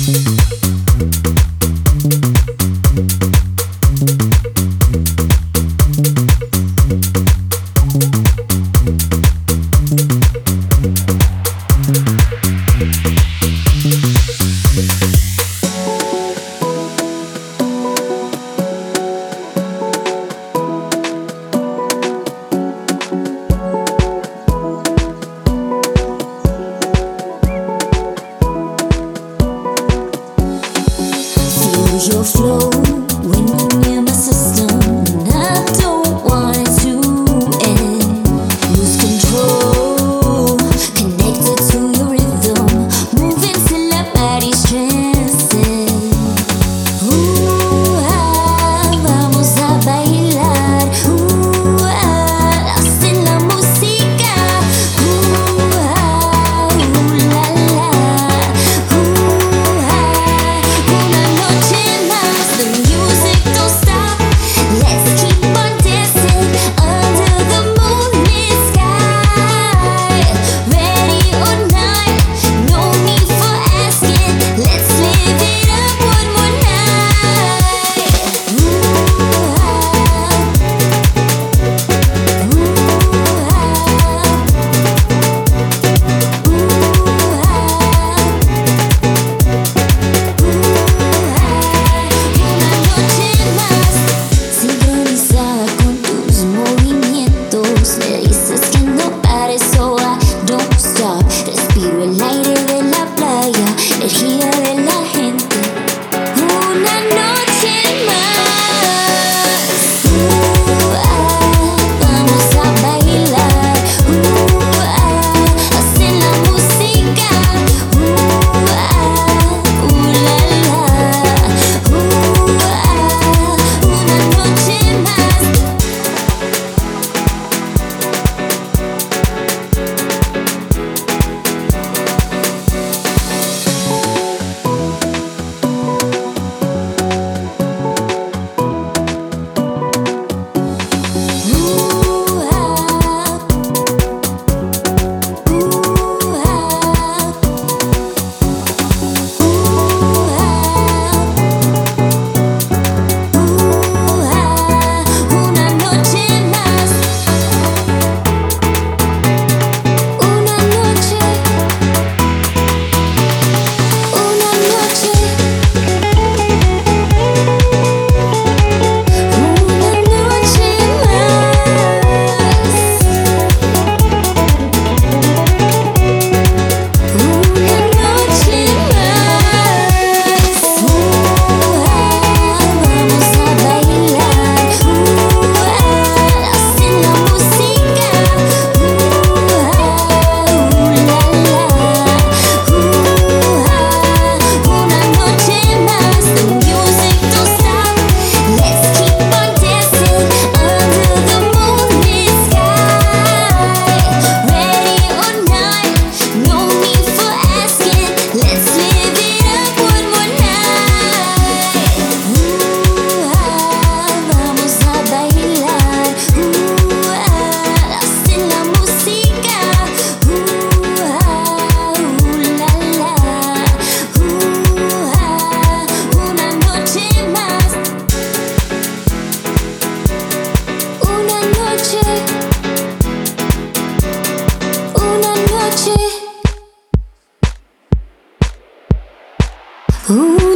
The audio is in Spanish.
Your flow when you're near my system, and I don't want it to end. Lose control, connected to your rhythm, moving till our body's transcend. Vamos a bailar. Hacen la música. La la. Una noche más, the music don't stop. Let's keep on dancing under the moonlit sky. Ready or not, no need for asking. Let's live it up one more night. Una noche más, sincronizada con tus movimientos. Me dices que no pares, so I don't stop. Respiro el aire de la playa, energía de la gente. Una noche más. Vamos a bailar. Hacen la música. La la. Una noche más. Una noche más. Una noche. Una noche. Una noche más. Una noche más. Vamos a bailar. Hacen la música. Una noche más. The music don't stop. Let's keep on dancing under the moonlit sky. Ready or not, no need for asking. Let's live it up one more night. Vamos a bailar. Hacen la música. La la. Una noche más. Una noche. Una noche.